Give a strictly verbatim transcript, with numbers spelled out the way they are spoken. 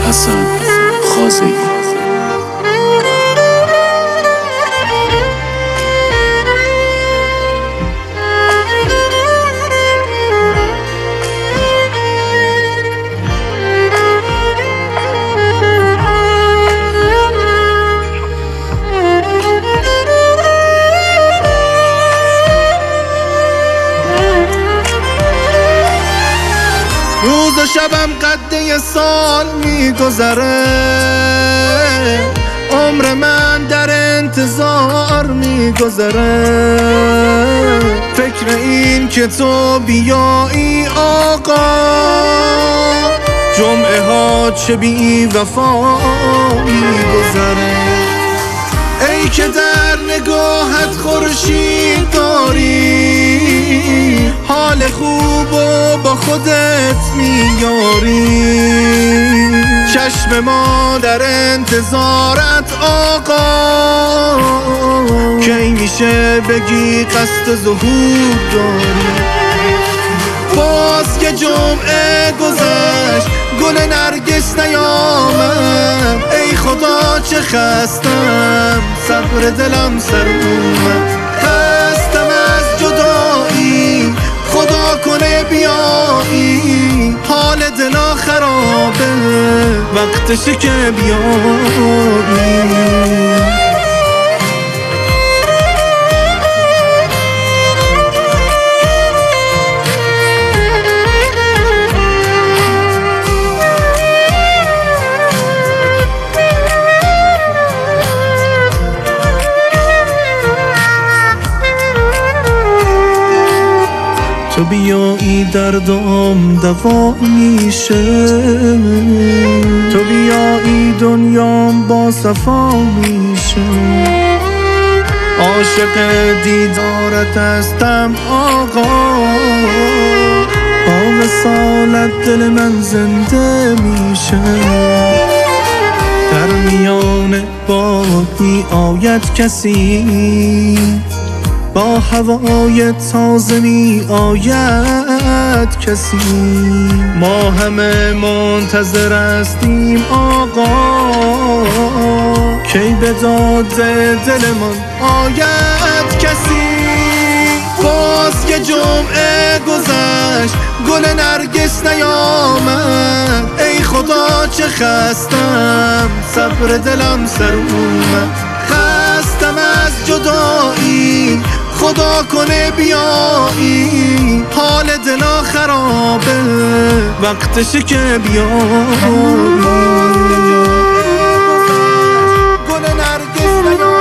حسن خازگی. روز و شبم قده سال میگذره، عمر من در انتظار میگذره، فکر این که تو بیایی آقا، جمعه ها چه بی وفا میگذره. ای که در نگاهت خورشید داری، حال خوب و با خودت میاری، چشم ما در انتظارت آقا، کی میشه بگی قصد ظهور داری. باز که جمعه گذشت گل نرگس نیامد، ای خدا چه خستم صبر دلم سر اومد. خستم از جدایی خدا کنه بیایی، حال دلا خرابه وقتشه که بیایی. تو بیایی دردم دوا میشه، تو بیایی دنیام با صفا میشه، عاشق دیدارت هستم آقا، با وصالت دل من زنده میشه. در میان باد می آید کسی، با هوای تازه می آید کسی، ما همه منتظر هستیم آقا، کی به داد دلمان آید کسی. باز که جمعه گذشت گل نرگس نیامد، ای خدا چه خستم صبر دلم سر اومد. خستم از جدایی خدا کنه بیایی، حال دلا خرابه وقتشه که بیایی. گل نرگس نیامد